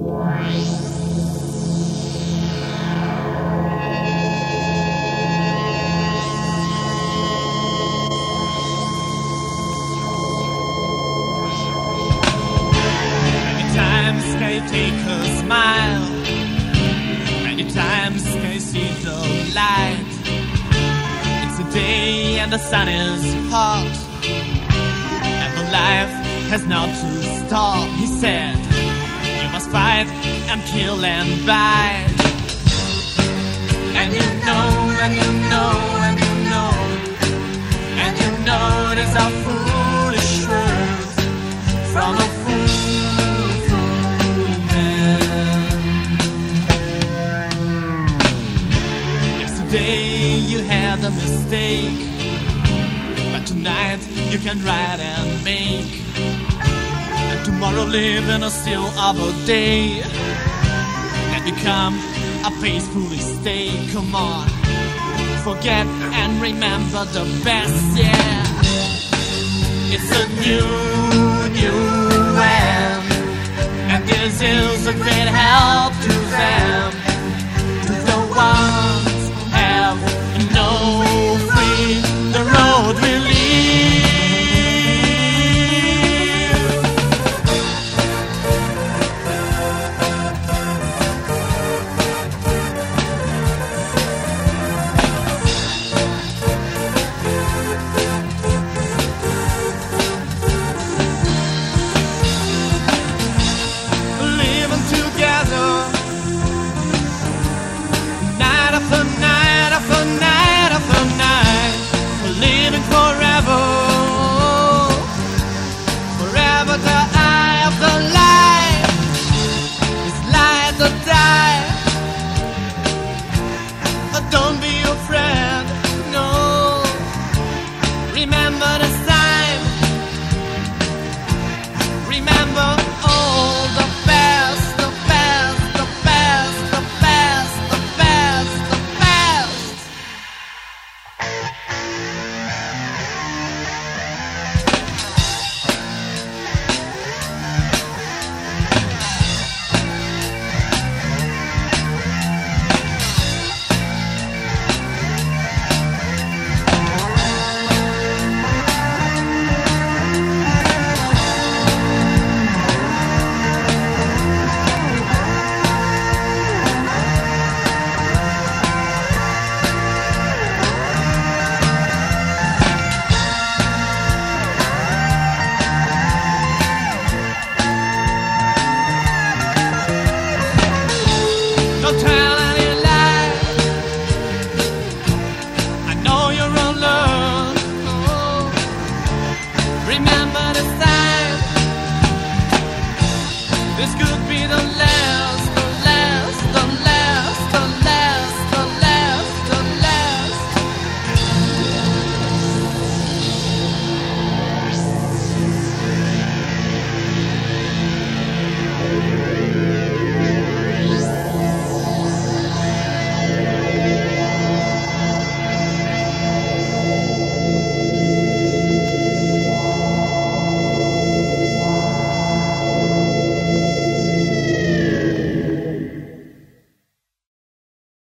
Take a smile. Many times can you see the light? It's a day and the sun is hot, and the life has not to stop. He said, you must fight and kill and bite. And you know, and you know, and you know, and you know it is a foolish words from a you had a mistake, but tonight you can write and make, and tomorrow live in a still other day, and become a peaceful state. Come on, forget and remember the best, yeah. It's a new end, and this is a great help